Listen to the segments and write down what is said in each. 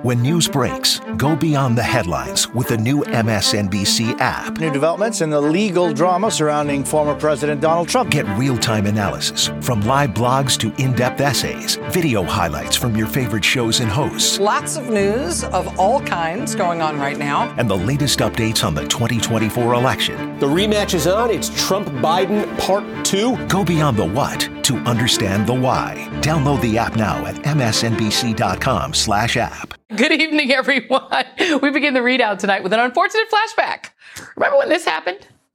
When news breaks, go beyond the headlines with the new MSNBC app. New developments in the legal drama surrounding former President Donald Trump. Get real-time analysis from live blogs to in-depth essays, video highlights from your favorite shows and hosts. Lots of news of all kinds going on right now. And the latest updates on the 2024 election. The rematch is on. It's Trump-Biden Part 2. Go beyond the what to understand the why. Download the app now at msnbc.com/app. Good evening, everyone. We begin the readout tonight with an unfortunate flashback. Remember when this happened?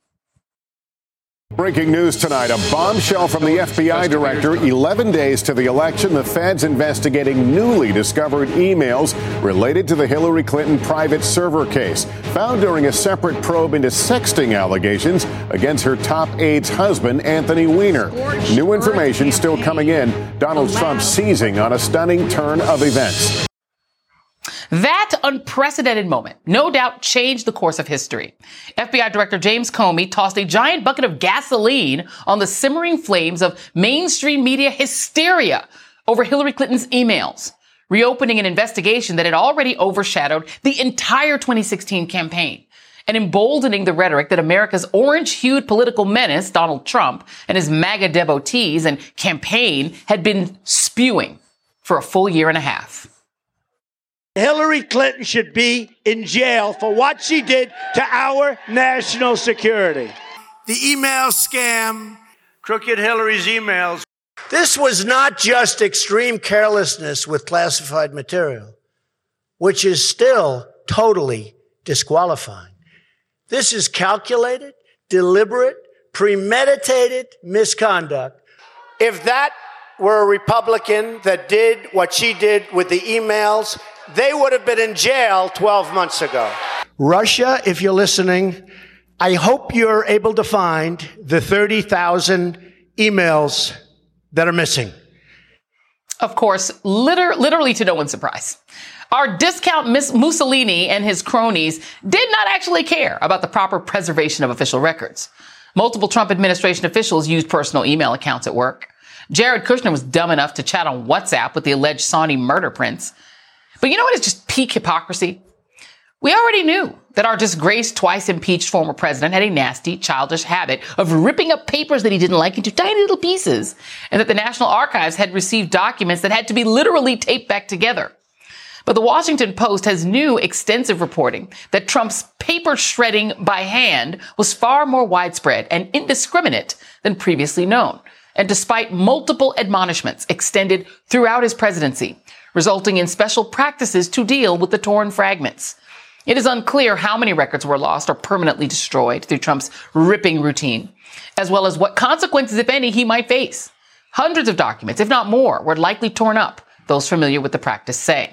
Breaking news tonight, a bombshell from the FBI director. 11 days to the election, the Fed's investigating newly discovered emails related to the Hillary Clinton private server case, found during a separate probe into sexting allegations against her top aide's husband, Anthony Weiner. New information still coming in. Donald Trump seizing on a stunning turn of events. That unprecedented moment, no doubt, changed the course of history. FBI Director James Comey tossed a giant bucket of gasoline on the simmering flames of mainstream media hysteria over Hillary Clinton's emails, reopening an investigation that had already overshadowed the entire 2016 campaign and emboldening the rhetoric that America's orange-hued political menace, Donald Trump, and his MAGA devotees and campaign had been spewing for a full year and a half. Hillary Clinton should be in jail for what she did to our national security. The email scam, Crooked Hillary's emails. This was not just extreme carelessness with classified material, which is still totally disqualifying. This is calculated, deliberate, premeditated misconduct. If that were a Republican that did what she did with the emails, they would have been in jail 12 months ago. Russia, if you're listening, I hope you're able to find the 30,000 emails that are missing. Of course, literally to no one's surprise, our discount Mussolini and his cronies did not actually care about the proper preservation of official records. Multiple Trump administration officials used personal email accounts at work. Jared Kushner was dumb enough to chat on WhatsApp with the alleged Saudi murder prince. But you know what is just peak hypocrisy? We already knew that our disgraced, twice impeached former president had a nasty, childish habit of ripping up papers that he didn't like into tiny little pieces, and that the National Archives had received documents that had to be literally taped back together. But the Washington Post has new extensive reporting that Trump's paper shredding by hand was far more widespread and indiscriminate than previously known, and despite multiple admonishments extended throughout his presidency, resulting in special practices to deal with the torn fragments. It is unclear how many records were lost or permanently destroyed through Trump's ripping routine, as well as what consequences, if any, he might face. Hundreds of documents, if not more, were likely torn up, those familiar with the practice say.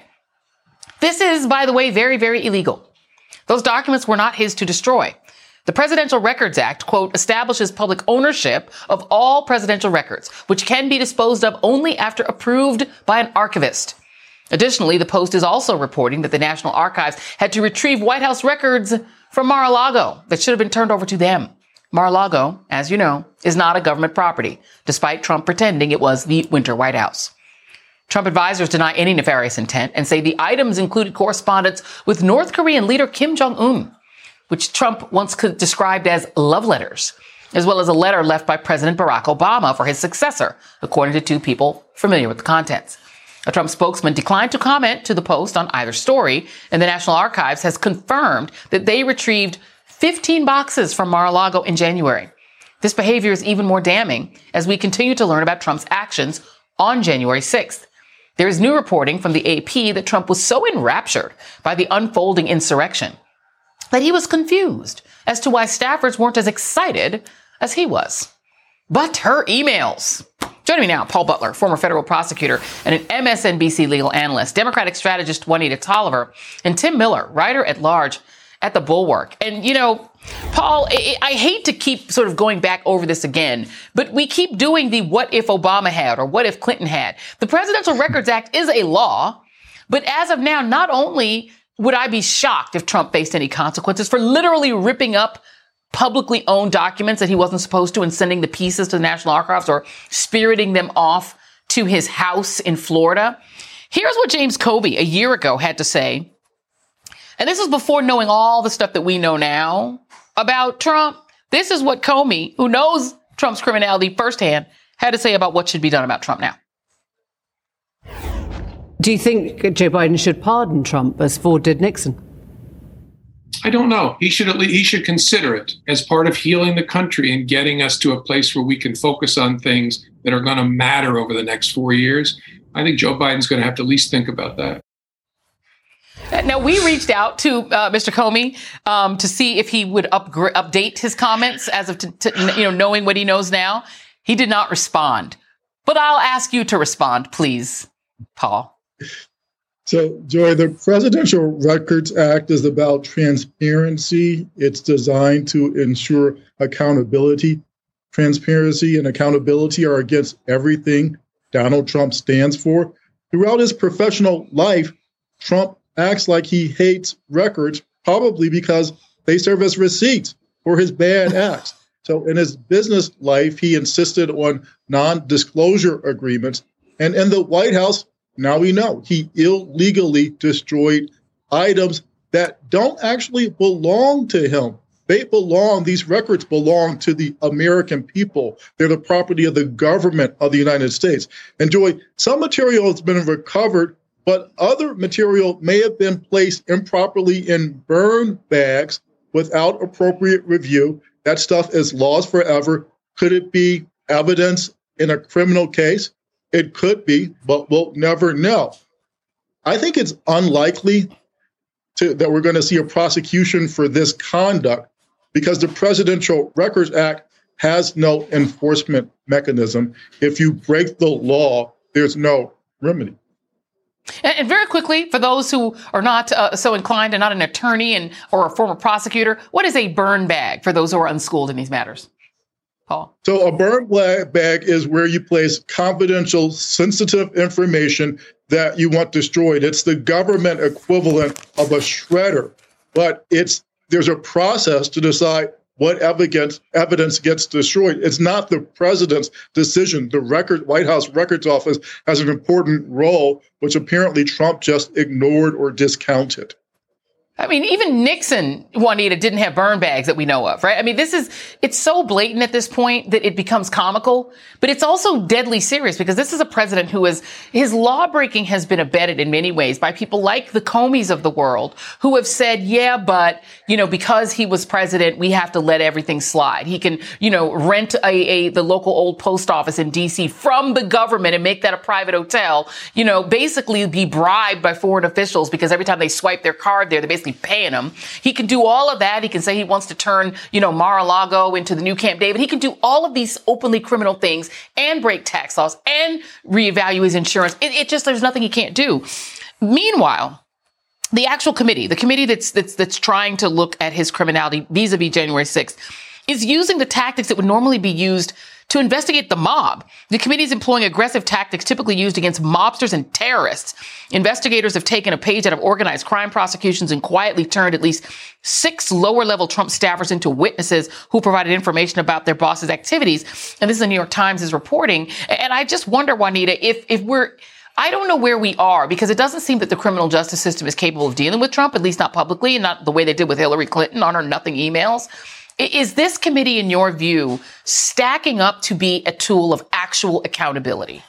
This is, by the way, very, very illegal. Those documents were not his to destroy. The Presidential Records Act, quote, establishes public ownership of all presidential records, which can be disposed of only after approved by an archivist. Additionally, the Post is also reporting that the National Archives had to retrieve White House records from Mar-a-Lago that should have been turned over to them. Mar-a-Lago, as you know, is not a government property, despite Trump pretending it was the Winter White House. Trump advisors deny any nefarious intent and say the items included correspondence with North Korean leader Kim Jong-un, which Trump once described as love letters, as well as a letter left by President Barack Obama for his successor, according to two people familiar with the contents. A Trump spokesman declined to comment to the Post on either story, and the National Archives has confirmed that they retrieved 15 boxes from Mar-a-Lago in January. This behavior is even more damning as we continue to learn about Trump's actions on January 6th. There is new reporting from the AP that Trump was so enraptured by the unfolding insurrection that he was confused as to why staffers weren't as excited as he was. But her emails. Joining me now, Paul Butler, former federal prosecutor and an MSNBC legal analyst, Democratic strategist Juanita Tolliver, and Tim Miller, writer-at-large at The Bulwark. And, you know, Paul, I hate to keep sort of going back over this again, but we keep doing the what if Obama had or what if Clinton had. The Presidential Records Act is a law, but as of now, not only would I be shocked if Trump faced any consequences for literally ripping up publicly owned documents that he wasn't supposed to and sending the pieces to the National Archives or spiriting them off to his house in Florida. Here's what James Comey a year ago had to say. And this is before knowing all the stuff that we know now about Trump. This is what Comey, who knows Trump's criminality firsthand, had to say about what should be done about Trump now. Do you think Joe Biden should pardon Trump as Ford did Nixon? I don't know. He should consider it as part of healing the country and getting us to a place where we can focus on things that are going to matter over the next 4 years. I think Joe Biden's going to have to at least think about that. Now, we reached out to Mr. Comey to see if he would update his comments as of knowing what he knows now. He did not respond. But I'll ask you to respond, please, Paul. So, Joy, the Presidential Records Act is about transparency. It's designed to ensure accountability. Transparency and accountability are against everything Donald Trump stands for. Throughout his professional life, Trump acts like he hates records, probably because they serve as receipts for his bad acts. So in his business life, he insisted on non-disclosure agreements. And in the White House, now we know he illegally destroyed items that don't actually belong to him. These records belong to the American people. They're the property of the government of the United States. And Joy, some material has been recovered, but other material may have been placed improperly in burn bags without appropriate review. That stuff is lost forever. Could it be evidence in a criminal case? It could be, but we'll never know. I think it's unlikely that we're going to see a prosecution for this conduct because the Presidential Records Act has no enforcement mechanism. If you break the law, there's no remedy. And very quickly, for those who are not so inclined and not an attorney or a former prosecutor, what is a burn bag for those who are unschooled in these matters? Paul? So a burn bag is where you place confidential, sensitive information that you want destroyed. It's the government equivalent of a shredder, but there's a process to decide what evidence gets destroyed. It's not the president's decision. The White House Records Office has an important role, which apparently Trump just ignored or discounted. I mean, even Nixon, Juanita, didn't have burn bags that we know of, right? I mean, it's so blatant at this point that it becomes comical, but it's also deadly serious because this is a president his lawbreaking has been abetted in many ways by people like the Comeys of the world who have said, yeah, but, because he was president, we have to let everything slide. He can, rent the local old post office in D.C. from the government and make that a private hotel, basically be bribed by foreign officials because every time they swipe their card there, they basically paying him. He can do all of that. He can say he wants to turn, Mar-a-Lago into the new Camp David. He can do all of these openly criminal things and break tax laws and reevaluate his insurance. There's nothing he can't do. Meanwhile, the actual committee, that's trying to look at his criminality vis-a-vis January 6th, is using the tactics that would normally be used to investigate the mob. The committee is employing aggressive tactics typically used against mobsters and terrorists. Investigators have taken a page out of organized crime prosecutions and quietly turned at least 6 lower-level Trump staffers into witnesses who provided information about their boss's activities. And this is the New York Times is reporting. And I just wonder, Juanita, I don't know where we are because it doesn't seem that the criminal justice system is capable of dealing with Trump, at least not publicly and not the way they did with Hillary Clinton on her nothing emails. Is this committee, in your view, stacking up to be a tool of actual accountability?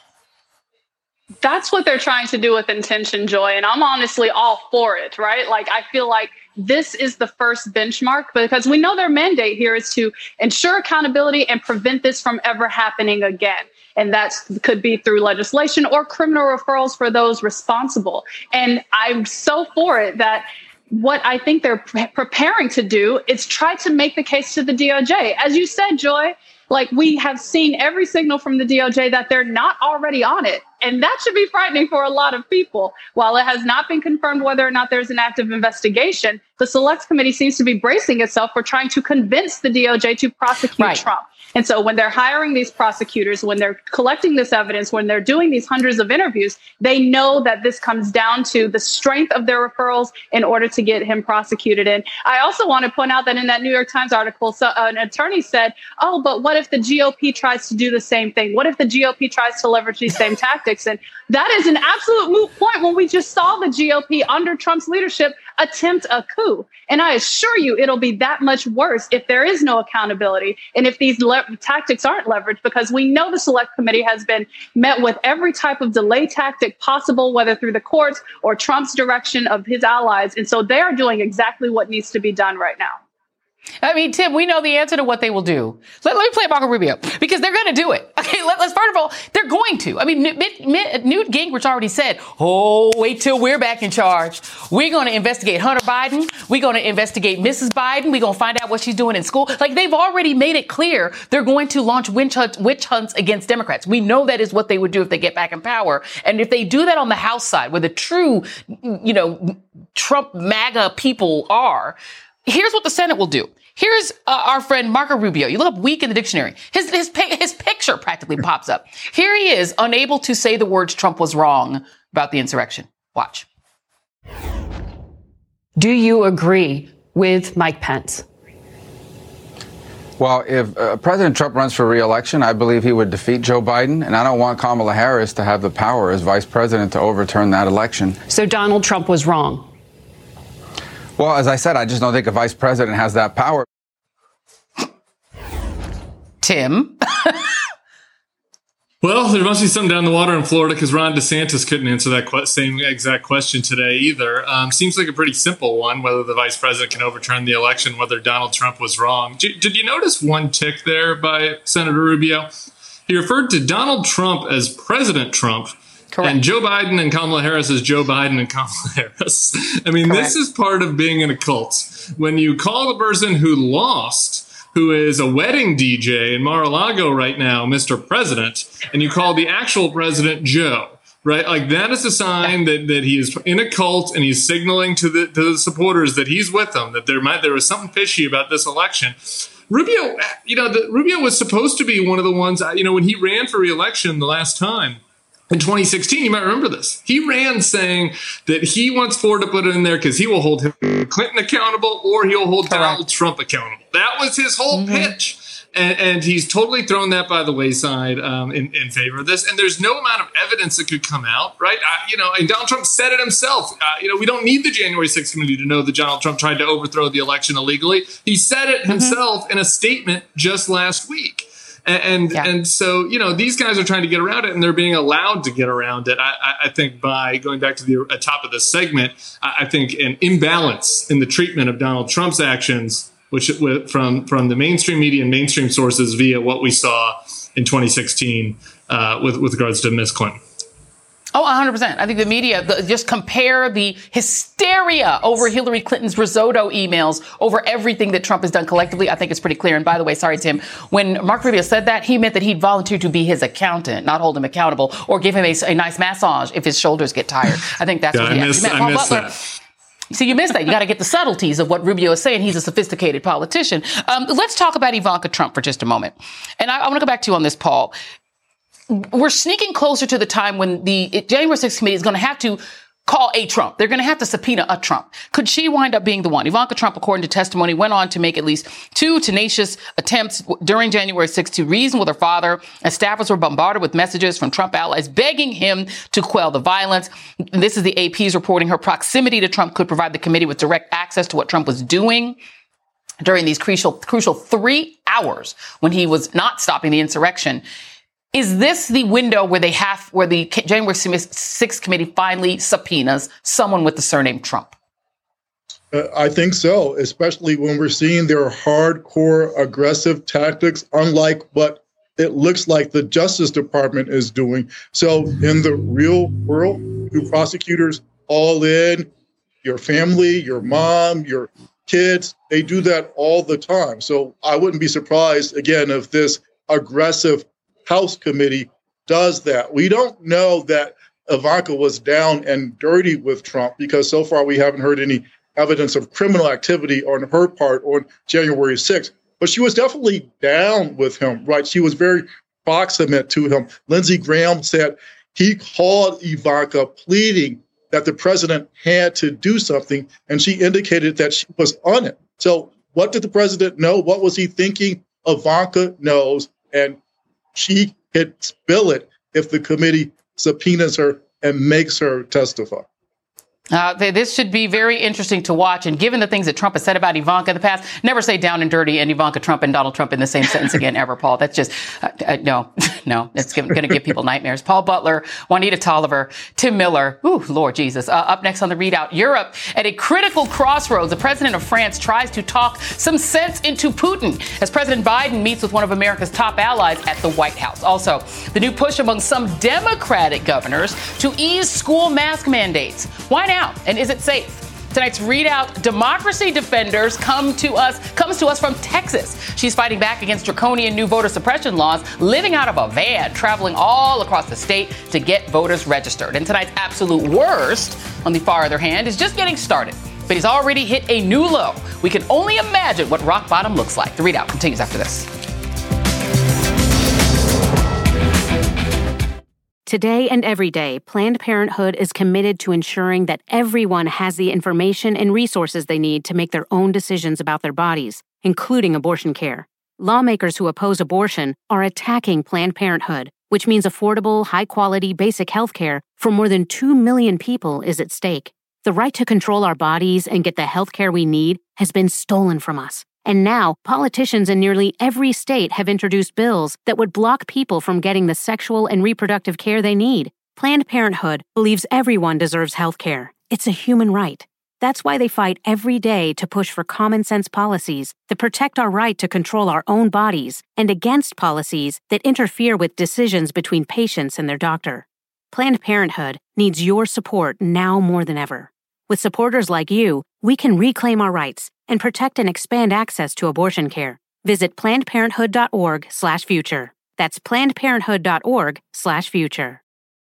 That's what they're trying to do with Intention, Joy. And I'm honestly all for it, right? I feel like this is the first benchmark because we know their mandate here is to ensure accountability and prevent this from ever happening again. And that could be through legislation or criminal referrals for those responsible. And I'm so for it that what I think they're preparing to do is try to make the case to the DOJ. As you said, Joy, we have seen every signal from the DOJ that they're not already on it. And that should be frightening for a lot of people. While it has not been confirmed whether or not there's an active investigation, the Select Committee seems to be bracing itself for trying to convince the DOJ to prosecute Trump. And so when they're hiring these prosecutors, when they're collecting this evidence, when they're doing these hundreds of interviews, they know that this comes down to the strength of their referrals in order to get him prosecuted. And I also want to point out that in that New York Times article, an attorney said, but what if the GOP tries to do the same thing? What if the GOP tries to leverage these same tactics? tactics. And that is an absolute moot point when we just saw the GOP under Trump's leadership attempt a coup. And I assure you, it'll be that much worse if there is no accountability and if these tactics aren't leveraged, because we know the Select Committee has been met with every type of delay tactic possible, whether through the courts or Trump's direction of his allies. And so they are doing exactly what needs to be done right now. I mean, Tim, we know the answer to what they will do. Let me play Marco Rubio, because they're going to do it. Okay, let's first of all, they're going to. I mean, Newt Gingrich already said, oh, wait till we're back in charge. We're going to investigate Hunter Biden. We're going to investigate Mrs. Biden. We're going to find out what she's doing in school. Like, they've already made it clear they're going to launch witch hunts against Democrats. We know that is what they would do if they get back in power. And if they do that on the House side, where the true, Trump MAGA people are, here's what the Senate will do. Here's our friend Marco Rubio. You look up weak in the dictionary. His picture practically pops up. Here he is, unable to say the words Trump was wrong about the insurrection. Watch. Do you agree with Mike Pence? Well, if President Trump runs for re-election, I believe he would defeat Joe Biden, and I don't want Kamala Harris to have the power as vice president to overturn that election. So Donald Trump was wrong? Well, as I said, I just don't think a vice president has that power. Tim? Well, there must be something down the water in Florida, because Ron DeSantis couldn't answer that same exact question today either. Seems like a pretty simple one, whether the vice president can overturn the election, whether Donald Trump was wrong. Did you notice one tick there by Senator Rubio? He referred to Donald Trump as President Trump. Correct. And Joe Biden and Kamala Harris as Joe Biden and Kamala Harris. I mean, Correct. This is part of being in a cult. When you call the person who lost, who is a wedding DJ in Mar-a-Lago right now, Mr. President, and you call the actual president Joe, right? Like, that is a sign that he is in a cult, and he's signaling to the supporters that he's with them, that there was something fishy about this election. Rubio, Rubio was supposed to be one of the ones, when he ran for re-election the last time, in 2016, you might remember this. He ran saying that he wants Ford to put it in there because he will hold Hillary Clinton accountable, or he'll hold Donald Trump accountable. That was his whole pitch. And he's totally thrown that by the wayside in favor of this. And there's no amount of evidence that could come out, right? And Donald Trump said it himself. We don't need the January 6th committee to know that Donald Trump tried to overthrow the election illegally. He said it himself in a statement just last week. And so, these guys are trying to get around it, and they're being allowed to get around it. I think by going back to the top of this segment, I think an imbalance in the treatment of Donald Trump's actions, which from the mainstream media and mainstream sources via what we saw in 2016 with regards to Ms. Clinton. Oh, 100%. I think the media just compare the hysteria over Hillary Clinton's risotto emails over everything that Trump has done collectively. I think it's pretty clear. And by the way, sorry, Tim, when Mark Rubio said that, he meant that he'd volunteer to be his accountant, not hold him accountable, or give him a nice massage if his shoulders get tired. I think that's what he actually meant. I missed that. So you missed that. You got to get the subtleties of what Rubio is saying. He's a sophisticated politician. Let's talk about Ivanka Trump for just a moment. And I want to go back to you on this, Paul. We're sneaking closer to the time when the January 6th committee is going to have to call a Trump. They're going to have to subpoena a Trump. Could she wind up being the one? Ivanka Trump, according to testimony, went on to make at least 2 tenacious attempts during January 6th to reason with her father, as staffers were bombarded with messages from Trump allies begging him to quell the violence. This is the AP's reporting. Her proximity to Trump could provide the committee with direct access to what Trump was doing during these crucial 3 hours when he was not stopping the insurrection. Is this the window where the January 6th committee finally subpoenas someone with the surname Trump? I think so, especially when we're seeing their hardcore aggressive tactics, unlike what it looks like the Justice Department is doing. So in the real world, you prosecutors all in, your family, your mom, your kids, they do that all the time. So I wouldn't be surprised, again, if this aggressive House committee does that. We don't know that Ivanka was down and dirty with Trump, because so far we haven't heard any evidence of criminal activity on her part on January 6th. But she was definitely down with him, right? She was very proximate to him. Lindsey Graham said he called Ivanka pleading that the president had to do something, and she indicated that she was on it. So what did the president know? What was he thinking? Ivanka knows, and she could spill it if the committee subpoenas her and makes her testify. This should be very interesting to watch. And given the things that Trump has said about Ivanka in the past, never say down and dirty and Ivanka Trump and Donald Trump in the same sentence again ever, Paul. That's just, no, it's going to give people nightmares. Paul Butler, Juanita Tolliver, Tim Miller. Ooh, Lord Jesus. Up next on the ReadOut, Europe at a critical crossroads. The president of France tries to talk some sense into Putin as President Biden meets with one of America's top allies at the White House. Also, the new push among some Democratic governors to ease school mask mandates. Why now? And is it safe? Tonight's ReadOut, democracy defenders comes to us from Texas. She's fighting back against draconian new voter suppression laws, living out of a van, traveling all across the state to get voters registered. And tonight's absolute worst, on the far other hand, is just getting started. But he's already hit a new low. We can only imagine what rock bottom looks like. The ReadOut continues after this. Today and every day, Planned Parenthood is committed to ensuring that everyone has the information and resources they need to make their own decisions about their bodies, including abortion care. Lawmakers who oppose abortion are attacking Planned Parenthood, which means affordable, high-quality, basic health care for more than 2 million people is at stake. The right to control our bodies and get the health care we need has been stolen from us. And now, politicians in nearly every state have introduced bills that would block people from getting the sexual and reproductive care they need. Planned Parenthood believes everyone deserves health care. It's a human right. That's why they fight every day to push for common-sense policies that protect our right to control our own bodies and against policies that interfere with decisions between patients and their doctor. Planned Parenthood needs your support now more than ever. With supporters like you, we can reclaim our rights and protect and expand access to abortion care. Visit PlannedParenthood.org/future. That's PlannedParenthood.org/future.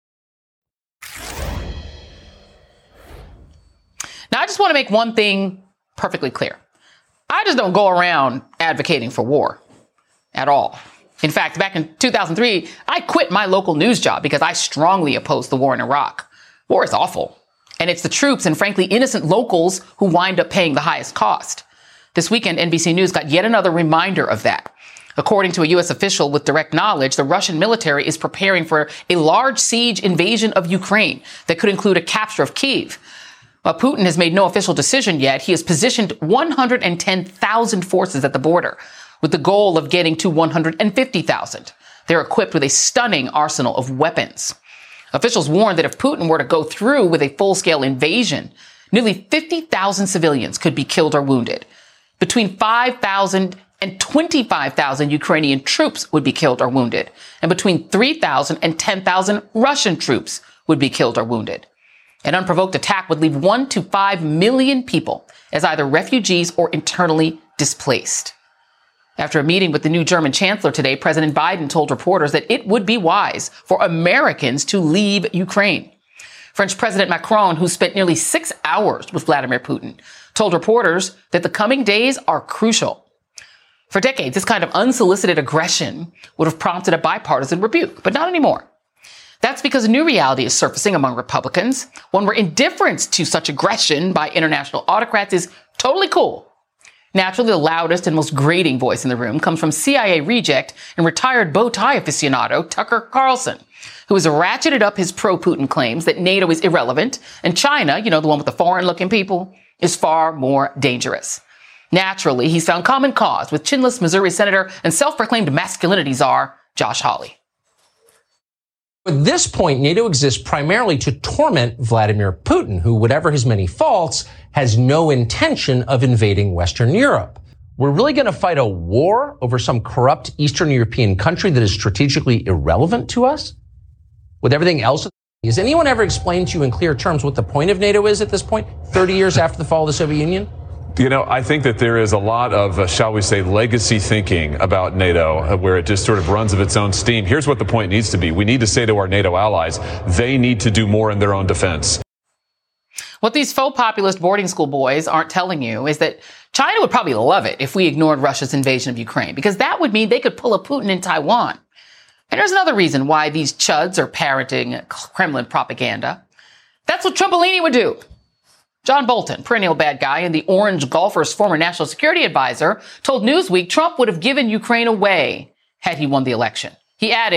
Now, I just want to make one thing perfectly clear. I just don't go around advocating for war at all. In fact, back in 2003, I quit my local news job because I strongly opposed the war in Iraq. War is awful. And it's the troops and, frankly, innocent locals who wind up paying the highest cost. This weekend, NBC News got yet another reminder of that. According to a U.S. official with direct knowledge, the Russian military is preparing for a large siege invasion of Ukraine that could include a capture of Kyiv. While Putin has made no official decision yet, he has positioned 110,000 forces at the border with the goal of getting to 150,000. They're equipped with a stunning arsenal of weapons. Officials warn that if Putin were to go through with a full-scale invasion, nearly 50,000 civilians could be killed or wounded. Between 5,000 and 25,000 Ukrainian troops would be killed or wounded, and between 3,000 and 10,000 Russian troops would be killed or wounded. An unprovoked attack would leave 1 to 5 million people as either refugees or internally displaced. After a meeting with the new German chancellor today, President Biden told reporters that it would be wise for Americans to leave Ukraine. French President Macron, who spent nearly 6 hours with Vladimir Putin, told reporters that the coming days are crucial. For decades, this kind of unsolicited aggression would have prompted a bipartisan rebuke, but not anymore. That's because a new reality is surfacing among Republicans, one where indifference to such aggression by international autocrats is totally cool. Naturally, the loudest and most grating voice in the room comes from CIA reject and retired bow tie aficionado Tucker Carlson, who has ratcheted up his pro-Putin claims that NATO is irrelevant and China, the one with the foreign-looking people, is far more dangerous. Naturally, he's found common cause with chinless Missouri Senator and self-proclaimed masculinity czar Josh Hawley. At this point, NATO exists primarily to torment Vladimir Putin, who, whatever his many faults, has no intention of invading Western Europe. We're really going to fight a war over some corrupt Eastern European country that is strategically irrelevant to us? With everything else, has anyone ever explained to you in clear terms what the point of NATO is at this point, 30 years after the fall of the Soviet Union? I think that there is a lot of, shall we say, legacy thinking about NATO, where it just sort of runs of its own steam. Here's what the point needs to be. We need to say to our NATO allies, they need to do more in their own defense. What these faux populist boarding school boys aren't telling you is that China would probably love it if we ignored Russia's invasion of Ukraine, because that would mean they could pull a Putin in Taiwan. And there's another reason why these chuds are parroting Kremlin propaganda. That's what Trumpolini would do. John Bolton, perennial bad guy and the Orange Golfer's former national security advisor, told Newsweek Trump would have given Ukraine away had he won the election. He added,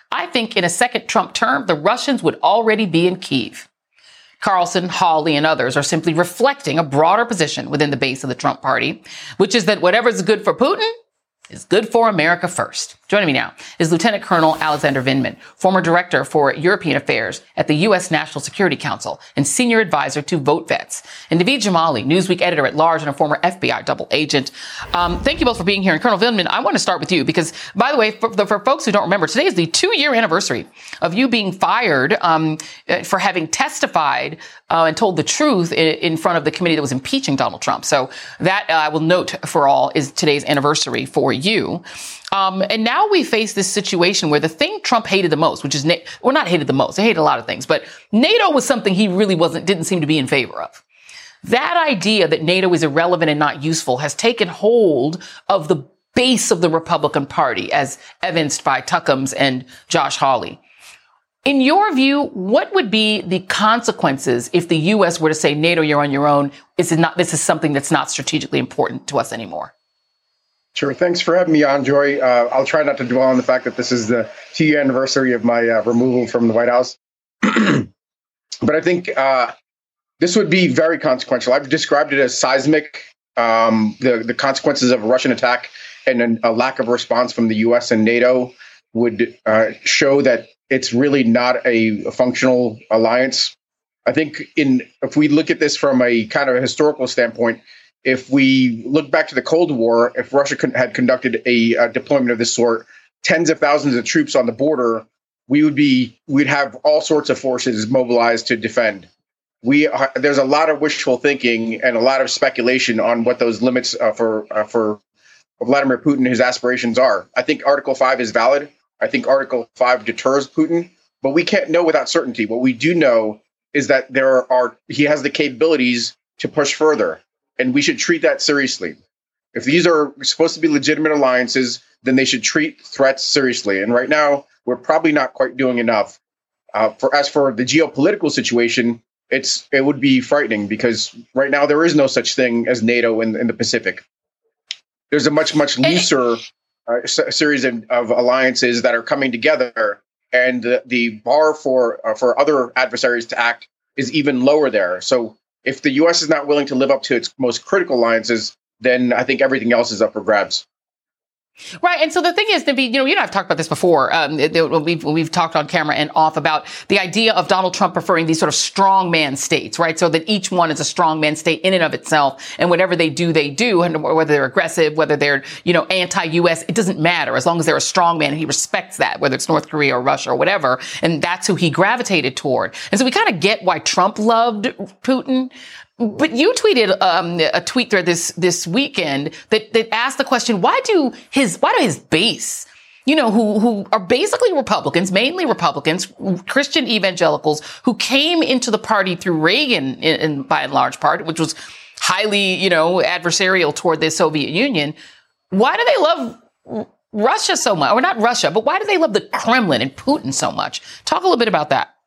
I think in a second Trump term, the Russians would already be in Kyiv. Carlson, Hawley, and others are simply reflecting a broader position within the base of the Trump party, which is that whatever is good for Putin is good for America first. Joining me now is Lieutenant Colonel Alexander Vindman, former director for European Affairs at the U.S. National Security Council and senior advisor to Vote Vets, and Naveed Jamali, Newsweek editor at large and a former FBI double agent. Thank you both for being here. And Colonel Vindman, I want to start with you because, by the way, for folks who don't remember, today is the 2-year anniversary of you being fired for having testified and told the truth in front of the committee that was impeaching Donald Trump. So that, I will note for all, is today's anniversary for you. And now we face this situation where the thing Trump hated the most, which is, not hated the most, he hated a lot of things, but NATO was something he really didn't seem to be in favor of. That idea that NATO is irrelevant and not useful has taken hold of the base of the Republican Party, as evidenced by Tuckums and Josh Hawley. In your view, what would be the consequences if the U.S. were to say, NATO, you're on your own? This is something that's not strategically important to us anymore. Sure. Thanks for having me on, Joy. I'll try not to dwell on the fact that this is the 2-year anniversary of my removal from the White House. But I think this would be very consequential. I've described it as seismic, the consequences of a Russian attack and a lack of response from the U.S. and NATO would show that it's really not a functional alliance. I think if we look at this from a kind of a historical standpoint, if we look back to the Cold War, if Russia had conducted a deployment of this sort, tens of thousands of troops on the border, we'd have all sorts of forces mobilized to defend. There's a lot of wishful thinking and a lot of speculation on what those limits for Vladimir Putin and his aspirations are. I think Article 5 is valid. I think Article 5 deters Putin, but we can't know without certainty. What we do know is that he has the capabilities to push further. And we should treat that seriously. If these are supposed to be legitimate alliances, then they should treat threats seriously. And right now, we're probably not quite doing enough. As for the geopolitical situation, it would be frightening because right now there is no such thing as NATO in the Pacific. There's a much looser series of alliances that are coming together, and the bar for other adversaries to act is even lower there. So if the U.S. is not willing to live up to its most critical alliances, then I think everything else is up for grabs. Right. And so the thing is, Naveed, you and I have talked about this before. We've talked on camera and off about the idea of Donald Trump preferring these sort of strongman states, right? So that each one is a strongman state in and of itself. And whatever they do, and whether they're aggressive, whether they're, anti-U.S., it doesn't matter as long as they're a strongman and he respects that, whether it's North Korea or Russia or whatever. And that's who he gravitated toward. And so we kind of get why Trump loved Putin. But you tweeted a tweet thread this weekend that asked the question: why do his base, who are basically Republicans, mainly Republicans, Christian evangelicals, who came into the party through Reagan in by and large part, which was highly adversarial toward the Soviet Union, why do they love Russia so much? Or not Russia, but why do they love the Kremlin and Putin so much? Talk a little bit about that.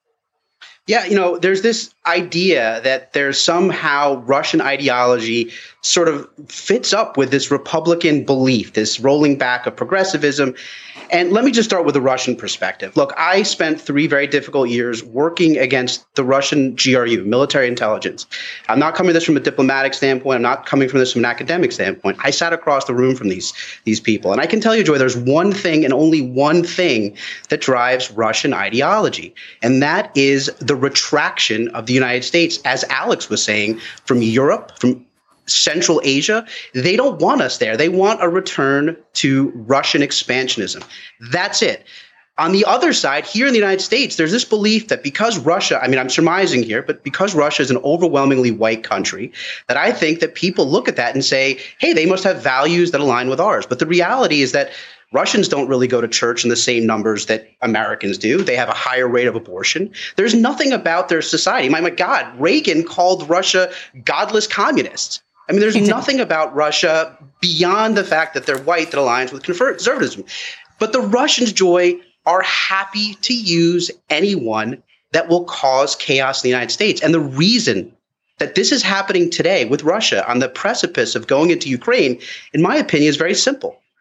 Yeah, there's this idea that there's somehow Russian ideology sort of fits up with this Republican belief, this rolling back of progressivism. And let me just start with the Russian perspective. Look, I spent 3 very difficult years working against the Russian GRU, military intelligence. I'm not coming at this from a diplomatic standpoint. I'm not coming from this from an academic standpoint. I sat across the room from these people. And I can tell you, Joy, there's one thing and only one thing that drives Russian ideology. And that is the retraction of the United States, as Alex was saying, from Europe, from Central Asia. They don't want us there. They want a return to Russian expansionism. That's it. On the other side, here in the United States, there's this belief that because Russia, I'm surmising here, but because Russia is an overwhelmingly white country, that I think that people look at that and say, hey, they must have values that align with ours. But the reality is that Russians don't really go to church in the same numbers that Americans do. They have a higher rate of abortion. There's nothing about their society. My God, Reagan called Russia godless communists. There's nothing about Russia beyond the fact that they're white that aligns with conservatism. But the Russians, Joy, are happy to use anyone that will cause chaos in the United States. And the reason that this is happening today with Russia on the precipice of going into Ukraine, in my opinion, is very simple.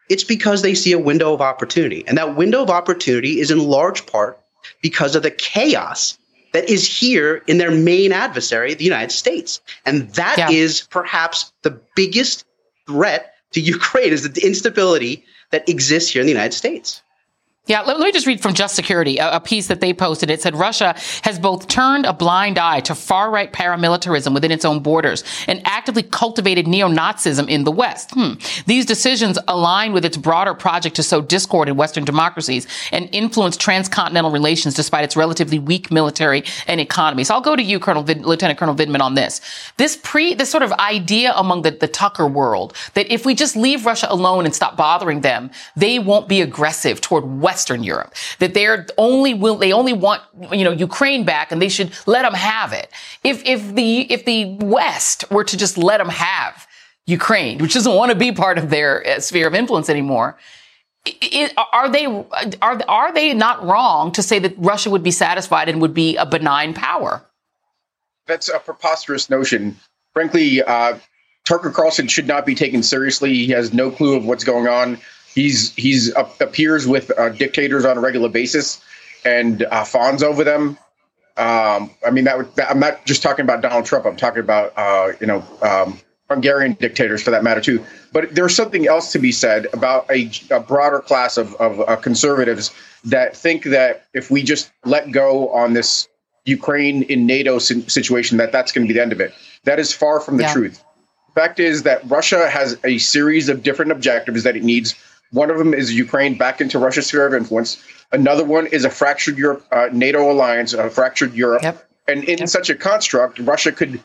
It's because they see a window of opportunity. And that window of opportunity is in large part because of the chaos that is here in their main adversary, the United States. And that is perhaps the biggest threat to Ukraine, is the instability that exists here in the United States. Yeah, let me just read from Just Security, a piece that they posted. It said Russia has both turned a blind eye to far-right paramilitarism within its own borders and actively cultivated neo-Nazism in the West. These decisions align with its broader project to sow discord in Western democracies and influence transcontinental relations despite its relatively weak military and economy. So I'll go to you, Lieutenant Colonel Vindman, on this. This sort of idea among the Tucker world that if we just leave Russia alone and stop bothering them, they won't be aggressive toward Western Europe, that they only want, Ukraine back and they should let them have it. If the West were to just let them have Ukraine, which doesn't want to be part of their sphere of influence anymore, are they not wrong to say that Russia would be satisfied and would be a benign power? That's a preposterous notion. Frankly, Tucker Carlson should not be taken seriously. He has no clue of what's going on. He's appears with dictators on a regular basis and fawns over them. I'm not just talking about Donald Trump. I'm talking about Hungarian dictators for that matter too. But there's something else to be said about a broader class of conservatives that think that if we just let go on this Ukraine in NATO situation, that's going to be the end of it. That is far from the truth. The fact is that Russia has a series of different objectives that it needs. One of them is Ukraine back into Russia's sphere of influence. Another one is a fractured Europe, NATO alliance, a fractured Europe. Yep. And in such a construct, Russia can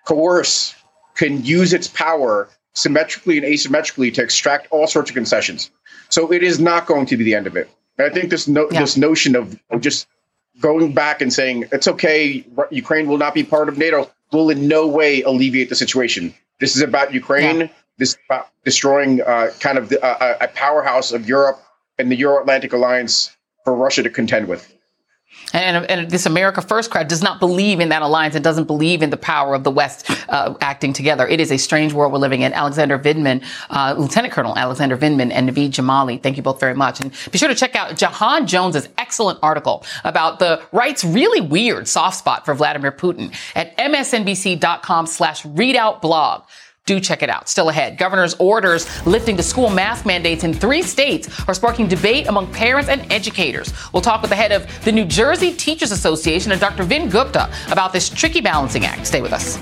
use its power symmetrically and asymmetrically to extract all sorts of concessions. So it is not going to be the end of it. And I think this notion of just going back and saying, it's okay, Ukraine will not be part of NATO, will in no way alleviate the situation. This is about Ukraine. Yeah. This is about destroying a powerhouse of Europe and the Euro-Atlantic alliance for Russia to contend with. And this America First crowd does not believe in that alliance and doesn't believe in the power of the West acting together. It is a strange world we're living in. Alexander Vindman, Lieutenant Colonel Alexander Vindman, and Naveed Jamali, thank you both very much. And be sure to check out Jahan Jones's excellent article about the right's really weird soft spot for Vladimir Putin at msnbc.com/readoutblog. Do check it out. Still ahead, governor's orders lifting the school mask mandates in 3 states are sparking debate among parents and educators. We'll talk with the head of the New Jersey Teachers Association and Dr. Vin Gupta about this tricky balancing act. Stay with us.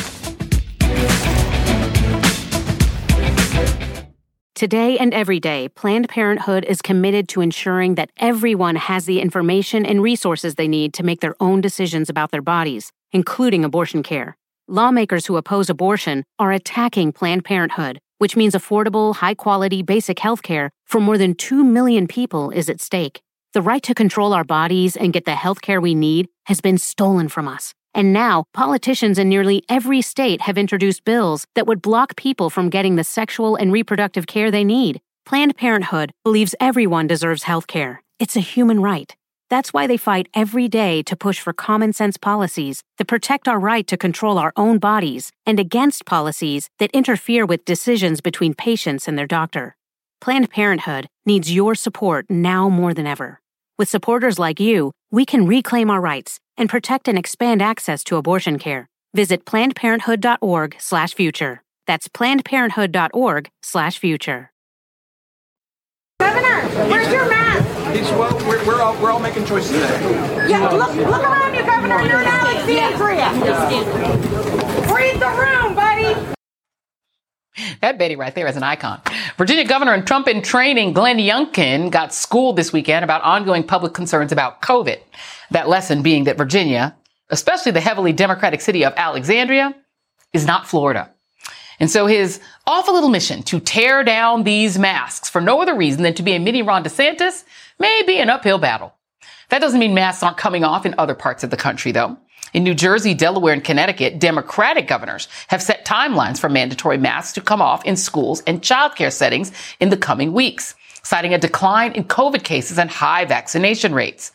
Today and every day, Planned Parenthood is committed to ensuring that everyone has the information and resources they need to make their own decisions about their bodies, including abortion care. Lawmakers who oppose abortion are attacking Planned Parenthood, which means affordable, high-quality, basic health care for more than 2 million people is at stake. The right to control our bodies and get the health care we need has been stolen from us. And now, politicians in nearly every state have introduced bills that would block people from getting the sexual and reproductive care they need. Planned Parenthood believes everyone deserves health care. It's a human right. That's why they fight every day to push for common-sense policies that protect our right to control our own bodies and against policies that interfere with decisions between patients and their doctor. Planned Parenthood needs your support now more than ever. With supporters like you, we can reclaim our rights and protect and expand access to abortion care. Visit PlannedParenthood.org/future. That's PlannedParenthood.org/future. Governor, where's your mask? We're all making choices today. Yeah, look around you, Governor. You're in Alexandria. Read the room, buddy. That Betty right there is an icon. Virginia Governor and Trump in training Glenn Youngkin got schooled this weekend about ongoing public concerns about COVID. That lesson being that Virginia, especially the heavily Democratic city of Alexandria, is not Florida. And so his awful little mission to tear down these masks for no other reason than to be a mini Ron DeSantis may be an uphill battle. That doesn't mean masks aren't coming off in other parts of the country, though. In New Jersey, Delaware, and Connecticut, Democratic governors have set timelines for mandatory masks to come off in schools and childcare settings in the coming weeks, citing a decline in COVID cases and high vaccination rates.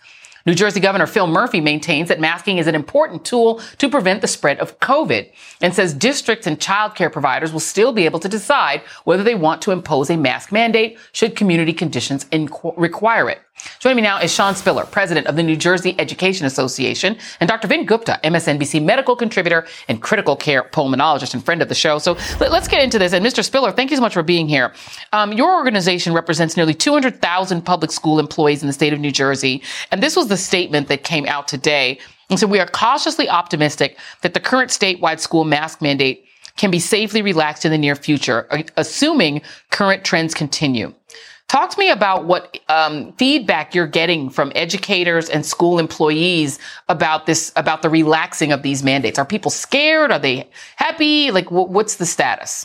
New Jersey Governor Phil Murphy maintains that masking is an important tool to prevent the spread of COVID and says districts and childcare providers will still be able to decide whether they want to impose a mask mandate should community conditions require it. Joining me now is Sean Spiller, president of the New Jersey Education Association, and Dr. Vin Gupta, MSNBC medical contributor and critical care pulmonologist and friend of the show. So let's get into this. And Mr. Spiller, thank you so much for being here. Your organization represents nearly 200,000 public school employees in the state of New Jersey. And this was the statement that came out today. And so we are cautiously optimistic that the current statewide school mask mandate can be safely relaxed in the near future, assuming current trends continue. Talk to me about what feedback you're getting from educators and school employees about this, about the relaxing of these mandates. Are people scared? Are they happy? Like, what's the status?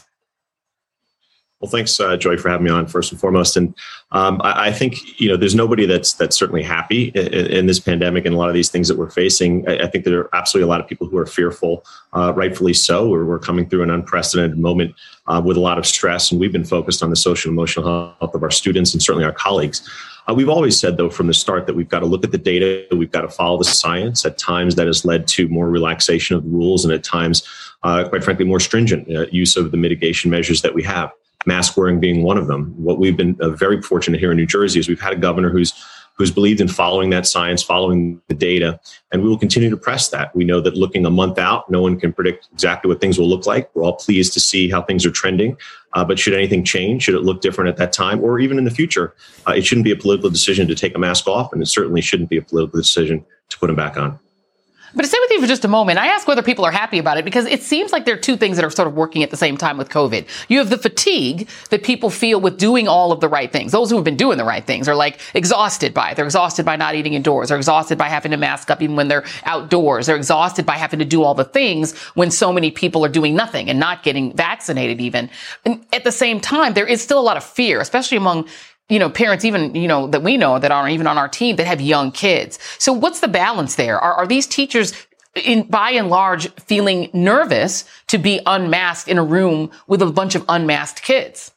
Well, thanks, Joy, for having me on first and foremost. And I think, there's nobody that's certainly happy in this pandemic and a lot of these things that we're facing. I think there are absolutely a lot of people who are fearful, rightfully so. We're coming through an unprecedented moment with a lot of stress, and we've been focused on the social and emotional health of our students and certainly our colleagues. We've always said, though, from the start that we've got to look at the data, we've got to follow the science. At times that has led to more relaxation of the rules, and at times, quite frankly, more stringent use of the mitigation measures that we have. Mask wearing being one of them. What we've been very fortunate here in New Jersey is we've had a governor who's believed in following that science, following the data, and we will continue to press that. We know that looking a month out, no one can predict exactly what things will look like. We're all pleased to see how things are trending. But should anything change, should it look different at that time, or even in the future, it shouldn't be a political decision to take a mask off, and it certainly shouldn't be a political decision to put them back on. But to stay with you for just a moment, I ask whether people are happy about it because it seems like there are two things that are sort of working at the same time with COVID. You have the fatigue that people feel with doing all of the right things. Those who have been doing the right things are like exhausted by it. They're exhausted by not eating indoors. They're exhausted by having to mask up even when they're outdoors. They're exhausted by having to do all the things when so many people are doing nothing and not getting vaccinated even. And at the same time, there is still a lot of fear, especially among parents, even, that we know that are even on our team that have young kids. So what's the balance there? Are these teachers, by and large, feeling nervous to be unmasked in a room with a bunch of unmasked kids?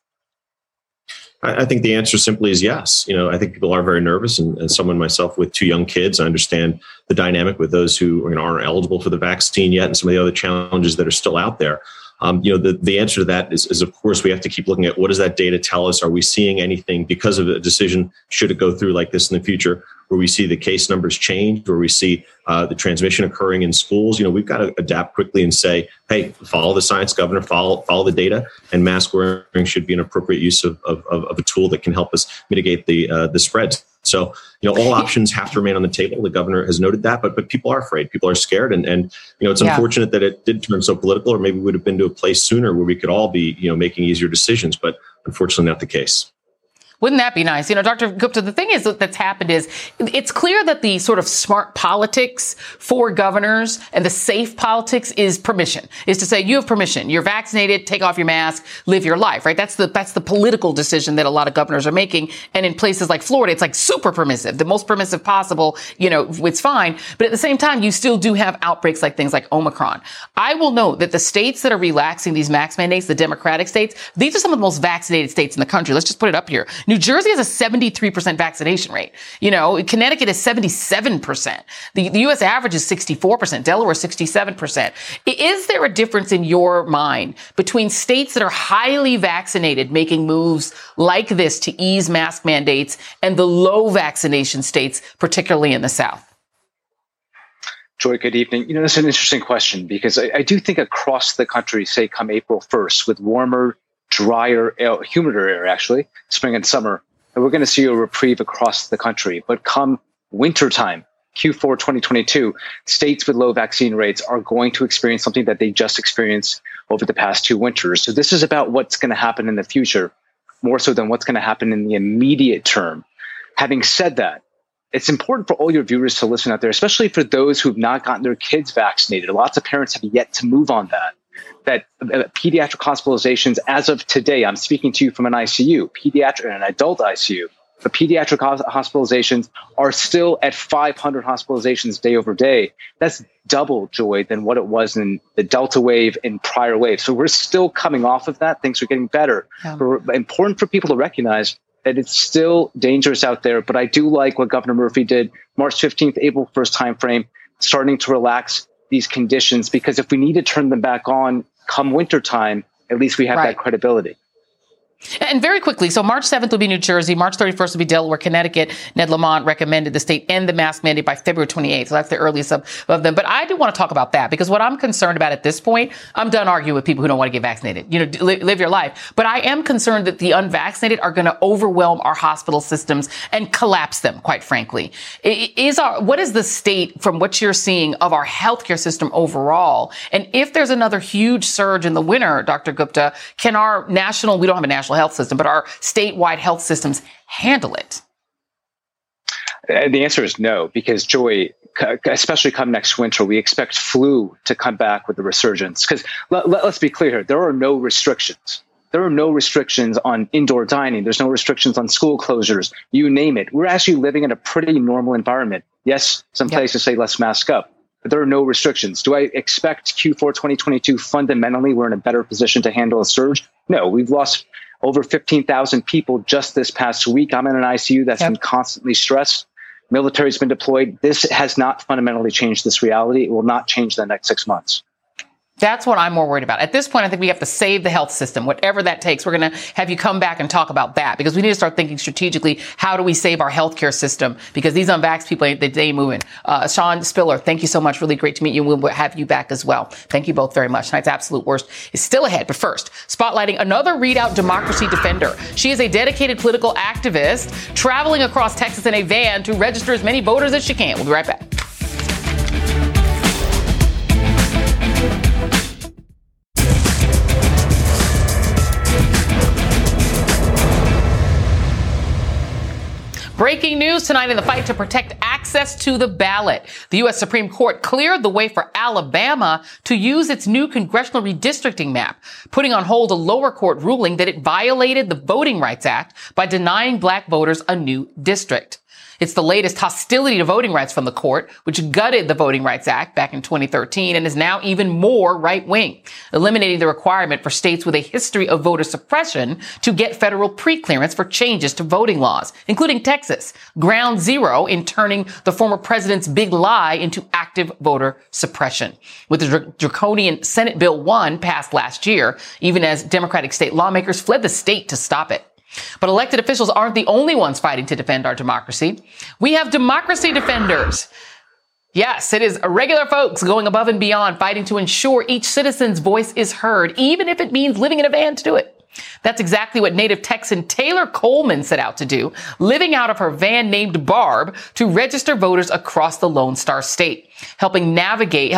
I think the answer simply is yes. I think people are very nervous, and someone myself with two young kids, I understand the dynamic with those who aren't eligible for the vaccine yet and some of the other challenges that are still out there. The answer to that is, of course, we have to keep looking at what does that data tell us? Are we seeing anything because of a decision, should it go through like this in the future, where we see the case numbers change, where we see the transmission occurring in schools? We've got to adapt quickly and say, hey, follow the science, Governor, follow the data, and mask wearing should be an appropriate use of a tool that can help us mitigate the spread. So, all options have to remain on the table. The governor has noted that, but people are afraid. People are scared. And it's unfortunate that it did turn so political, or maybe we would have been to a place sooner where we could all be, making easier decisions. But unfortunately, not the case. Wouldn't that be nice? Dr. Gupta, the thing is that's happened is it's clear that the sort of smart politics for governors and the safe politics is permission, is to say you have permission. You're vaccinated, take off your mask, live your life, right? That's the political decision that a lot of governors are making. And in places like Florida, it's like super permissive, the most permissive possible, it's fine. But at the same time, you still do have outbreaks like things like Omicron. I will note that the states that are relaxing these mask mandates, the Democratic states, these are some of the most vaccinated states in the country. Let's just put it up here. New Jersey has a 73% vaccination rate. Connecticut is 77%. The U.S. average is 64%. Delaware 67%. Is there a difference in your mind between states that are highly vaccinated making moves like this to ease mask mandates and the low vaccination states, particularly in the South? Joy, good evening. That's an interesting question because I do think across the country, say come April 1st, with warmer, drier, humider air, actually, spring and summer, and we're going to see a reprieve across the country. But come wintertime, Q4 2022, states with low vaccine rates are going to experience something that they just experienced over the past two winters. So this is about what's going to happen in the future, more so than what's going to happen in the immediate term. Having said that, it's important for all your viewers to listen out there, especially for those who've not gotten their kids vaccinated. Lots of parents have yet to move on that pediatric hospitalizations as of today, I'm speaking to you from an ICU, pediatric and an adult ICU, but pediatric hospitalizations are still at 500 hospitalizations day over day. That's double, Joy, than what it was in the Delta wave and prior waves. So we're still coming off of that. Things are getting better. Yeah. But important for people to recognize that it's still dangerous out there. But I do like what Governor Murphy did March 15th, April 1st timeframe, starting to relax these conditions, because if we need to turn them back on come wintertime, at least we have that credibility. And very quickly, so March 7th will be New Jersey, March 31st will be Delaware, Connecticut. Ned Lamont recommended the state end the mask mandate by February 28th. So that's the earliest of them. But I do want to talk about that, because what I'm concerned about at this point, I'm done arguing with people who don't want to get vaccinated. You know, live your life. But I am concerned that the unvaccinated are going to overwhelm our hospital systems and collapse them, quite frankly. What is the state, from what you're seeing, of our healthcare system overall? And if there's another huge surge in the winter, Dr. Gupta, can our national, we don't have a national health system, but our statewide health systems handle it? The answer is no, because Joy, especially come next winter, we expect flu to come back with a resurgence. Because let's be clear here, there are no restrictions. There are no restrictions on indoor dining. There's no restrictions on school closures. You name it. We're actually living in a pretty normal environment. Yes, some places say let's mask up, but there are no restrictions. Do I expect Q4 2022 fundamentally we're in a better position to handle a surge? No, we've lost over 15,000 people just this past week. I'm in an ICU that's been constantly stressed. Military's been deployed. This has not fundamentally changed this reality. It will not change the next 6 months. That's what I'm more worried about. At this point, I think we have to save the health system, whatever that takes. We're going to have you come back and talk about that, because we need to start thinking strategically. How do we save our healthcare system? Because these unvaxxed people, they ain't moving. Sean Spiller, thank you so much. Really great to meet you. We'll have you back as well. Thank you both very much. Tonight's Absolute Worst is still ahead. But first, spotlighting another ReidOut democracy defender. She is a dedicated political activist traveling across Texas in a van to register as many voters as she can. We'll be right back. Breaking news tonight in the fight to protect access to the ballot. The U.S. Supreme Court cleared the way for Alabama to use its new congressional redistricting map, putting on hold a lower court ruling that it violated the Voting Rights Act by denying black voters a new district. It's the latest hostility to voting rights from the court, which gutted the Voting Rights Act back in 2013 and is now even more right-wing, eliminating the requirement for states with a history of voter suppression to get federal preclearance for changes to voting laws, including Texas, ground zero in turning the former president's big lie into active voter suppression. With the draconian Senate Bill 1 passed last year, even as Democratic state lawmakers fled the state to stop it. But elected officials aren't the only ones fighting to defend our democracy. We have democracy defenders. Yes, it is regular folks going above and beyond, fighting to ensure each citizen's voice is heard, even if it means living in a van to do it. That's exactly what native Texan Taylor Coleman set out to do, living out of her van named Barb to register voters across the Lone Star State, helping them navigate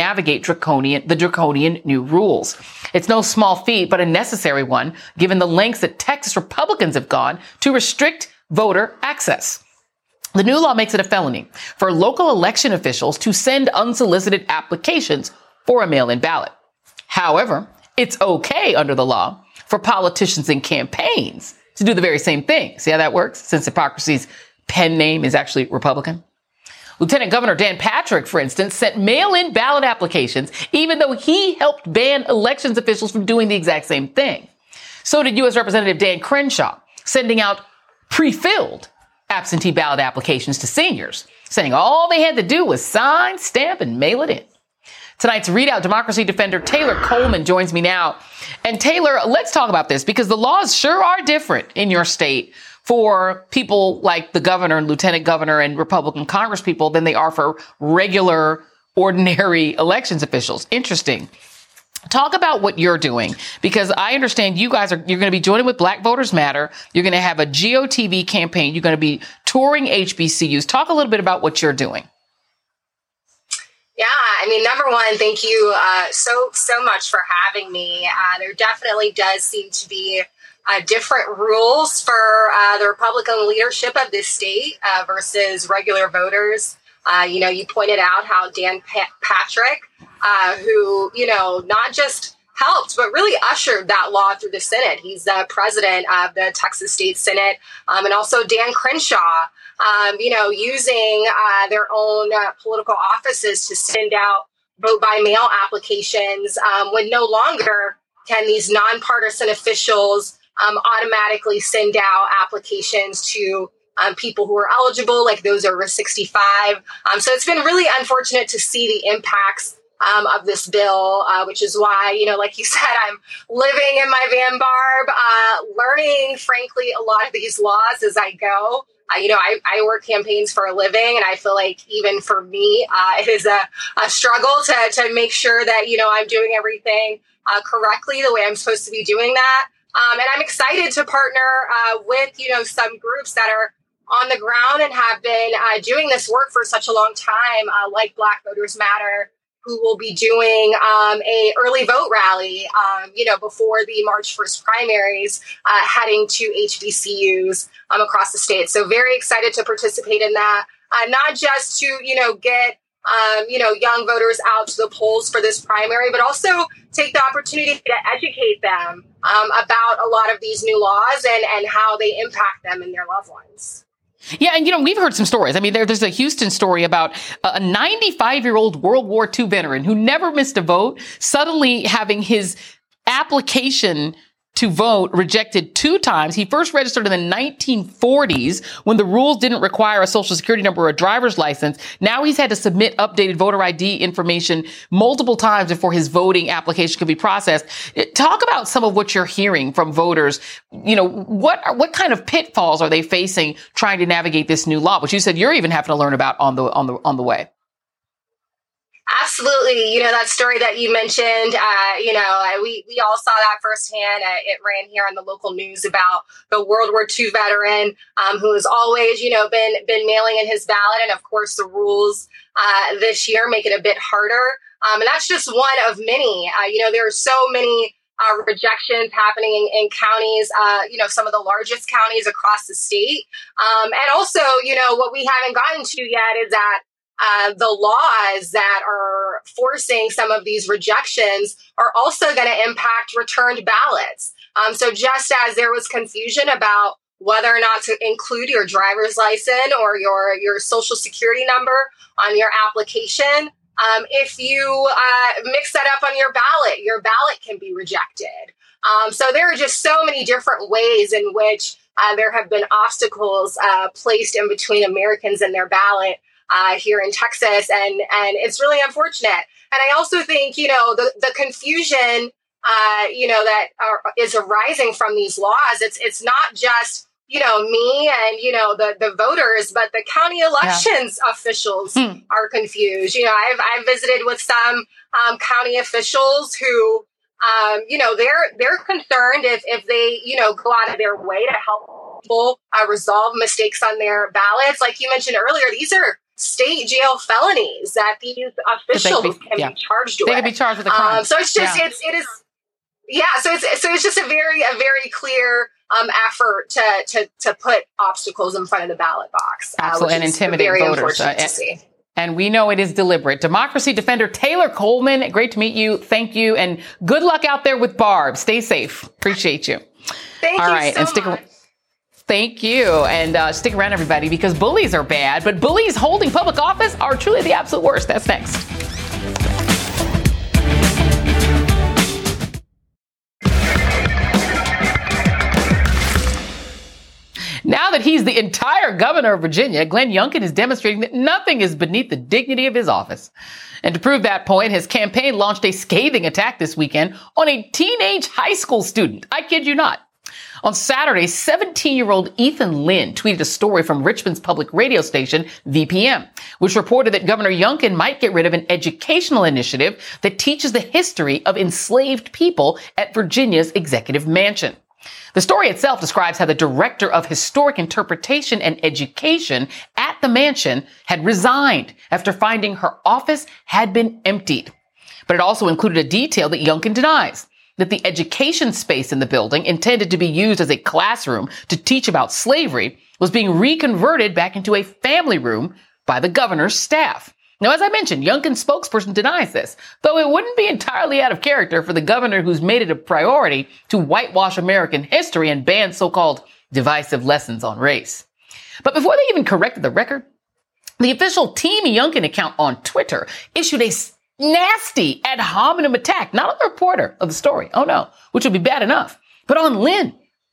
the draconian new rules. It's no small feat, but a necessary one, given the lengths that Texas Republicans have gone to restrict voter access. The new law makes it a felony for local election officials to send unsolicited applications for a mail-in ballot. However, it's okay under the law for politicians and campaigns to do the very same thing. See how that works? Since hypocrisy's pen name is actually Republican. Lieutenant Governor Dan Patrick, for instance, sent mail-in ballot applications, even though he helped ban elections officials from doing the exact same thing. So did U.S. Representative Dan Crenshaw, sending out pre-filled absentee ballot applications to seniors, saying all they had to do was sign, stamp, and mail it in. Tonight's ReidOut democracy defender Taylor Coleman joins me now. And Taylor, let's talk about this, because the laws sure are different in your state for people like the governor and lieutenant governor and Republican congresspeople than they are for regular, ordinary elections officials. Interesting. Talk about what you're doing, because I understand you're going to be joining with Black Voters Matter. You're going to have a GOTV campaign. You're going to be touring HBCUs. Talk a little bit about what you're doing. Yeah, I mean, number one, thank you so much for having me. There definitely does seem to be different rules for the Republican leadership of this state versus regular voters. You pointed out how Dan Patrick, who, not just helped, but really ushered that law through the Senate. He's the president of the Texas State Senate, and also Dan Crenshaw, using their own political offices to send out vote by mail applications when no longer can these nonpartisan officials automatically send out applications to people who are eligible, like those over 65. So it's been really unfortunate to see the impacts of this bill, which is why, like you said, I'm living in my van, Barb, learning, frankly, a lot of these laws as I go. I work campaigns for a living, and I feel like even for me, it is a struggle to make sure that, I'm doing everything correctly the way I'm supposed to be doing that. And I'm excited to partner with, some groups that are on the ground and have been doing this work for such a long time, like Black Voters Matter, who will be doing a early vote rally, before the March 1st primaries, heading to HBCUs across the state. So very excited to participate in that, not just to, get, young voters out to the polls for this primary, but also take the opportunity to educate them about a lot of these new laws and how they impact them and their loved ones. Yeah, and we've heard some stories. I mean, there's a Houston story about a 95-year-old World War II veteran who never missed a vote, suddenly having his application to vote rejected 2 times. He first registered in the 1940s when the rules didn't require a social security number or a driver's license. Now he's had to submit updated voter ID information multiple times before his voting application could be processed. Talk about some of what you're hearing from voters. What kind of pitfalls are they facing trying to navigate this new law, which you said you're even having to learn about on the way? Absolutely. That story that you mentioned, we all saw that firsthand. It ran here on the local news about the World War II veteran who has always, been mailing in his ballot. And of course, the rules this year make it a bit harder. And that's just one of many. There are so many rejections happening in counties, some of the largest counties across the state. And also, what we haven't gotten to yet is that the laws that are forcing some of these rejections are also going to impact returned ballots. So just as there was confusion about whether or not to include your driver's license or your social security number on your application, if you mix that up on your ballot can be rejected. So there are just so many different ways in which there have been obstacles placed in between Americans and their ballot here in Texas. And it's really unfortunate. And I also think, the confusion, that is arising from these laws. It's not just, me and, the voters, but the county elections officials are confused. I've visited with some county officials who, they're concerned if they, go out of their way to help people resolve mistakes on their ballots. Like you mentioned earlier, these are state jail felonies that these officials can be charged with. They can be charged with a crime. So it's just, So it's just a very clear effort to put obstacles in front of the ballot box. Absolutely, and intimidate voters. And we know it is deliberate. Democracy defender Taylor Coleman, great to meet you. Thank you. And good luck out there with Barb. Stay safe. Appreciate you. Thank you so much. Thank you. And stick around, everybody, because bullies are bad, but bullies holding public office are truly the absolute worst. That's next. Now that he's the entire governor of Virginia, Glenn Youngkin is demonstrating that nothing is beneath the dignity of his office. And to prove that point, his campaign launched a scathing attack this weekend on a teenage high school student. I kid you not. On Saturday, 17-year-old Ethan Lynn tweeted a story from Richmond's public radio station, VPM, which reported that Governor Youngkin might get rid of an educational initiative that teaches the history of enslaved people at Virginia's executive mansion. The story itself describes how the director of historic interpretation and education at the mansion had resigned after finding her office had been emptied. But it also included a detail that Youngkin denies, that the education space in the building, intended to be used as a classroom to teach about slavery, was being reconverted back into a family room by the governor's staff. Now, as I mentioned, Youngkin's spokesperson denies this, though it wouldn't be entirely out of character for the governor who's made it a priority to whitewash American history and ban so-called divisive lessons on race. But before they even corrected the record, the official Team Youngkin account on Twitter issued a nasty ad hominem attack, not on the reporter of the story, oh no, which would be bad enough, but on Lynn,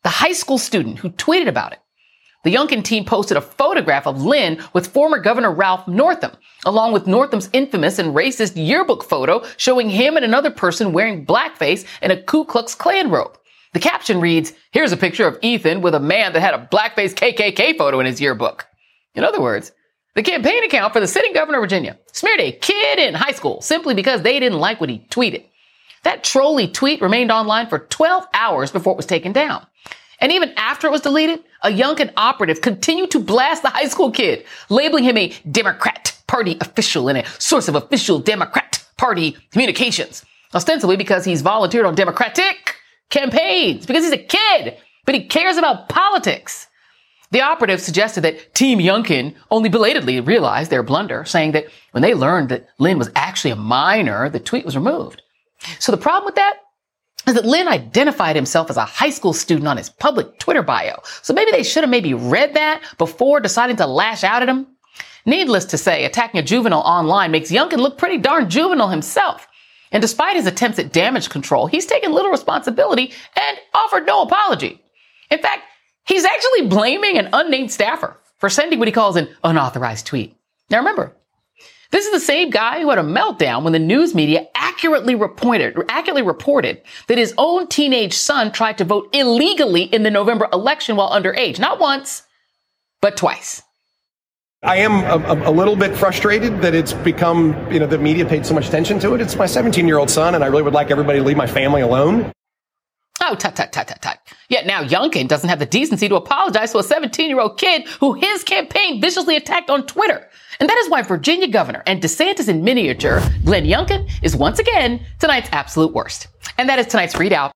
the high school student who tweeted about it. The Youngkin team posted a photograph of Lynn with former Governor Ralph Northam, along with Northam's infamous and racist yearbook photo showing him and another person wearing blackface in a Ku Klux Klan robe. The caption reads, "Here's a picture of Ethan with a man that had a blackface KKK photo in his yearbook." In other words, the campaign account for the sitting governor of Virginia smeared a kid in high school simply because they didn't like what he tweeted. That trolly tweet remained online for 12 hours before it was taken down. And even after it was deleted, a Youngkin operative continued to blast the high school kid, labeling him a Democrat Party official and a source of official Democrat Party communications, ostensibly because he's volunteered on Democratic campaigns, because he's a kid, but he cares about politics. The operative suggested that Team Youngkin only belatedly realized their blunder, saying that when they learned that Lynn was actually a minor, the tweet was removed. So the problem with that is that Lynn identified himself as a high school student on his public Twitter bio. So maybe they should have read that before deciding to lash out at him. Needless to say, attacking a juvenile online makes Youngkin look pretty darn juvenile himself. And despite his attempts at damage control, he's taken little responsibility and offered no apology. In fact, he's actually blaming an unnamed staffer for sending what he calls an unauthorized tweet. Now remember, this is the same guy who had a meltdown when the news media accurately reported that his own teenage son tried to vote illegally in the November election while underage. Not once, but twice. I am a little bit frustrated that it's become, the media paid so much attention to it. It's my 17-year-old son, and I really would like everybody to leave my family alone. Oh, tut. Yet now Youngkin doesn't have the decency to apologize to a 17-year-old kid who his campaign viciously attacked on Twitter. And that is why Virginia Governor and DeSantis in miniature, Glenn Youngkin, is once again tonight's absolute worst. And that is tonight's ReadOut.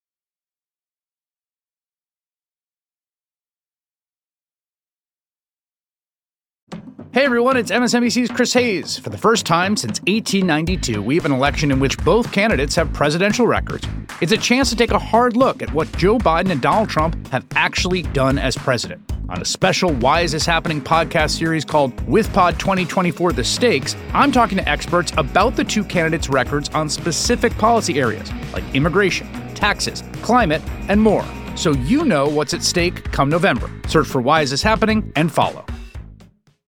Hey everyone, it's MSNBC's Chris Hayes. For the first time since 1892, we have an election in which both candidates have presidential records. It's a chance to take a hard look at what Joe Biden and Donald Trump have actually done as president. On a special Why Is This Happening podcast series called WithPod 2024 The Stakes, I'm talking to experts about the two candidates' records on specific policy areas like immigration, taxes, climate, and more. So you know what's at stake come November. Search for Why Is This Happening and follow.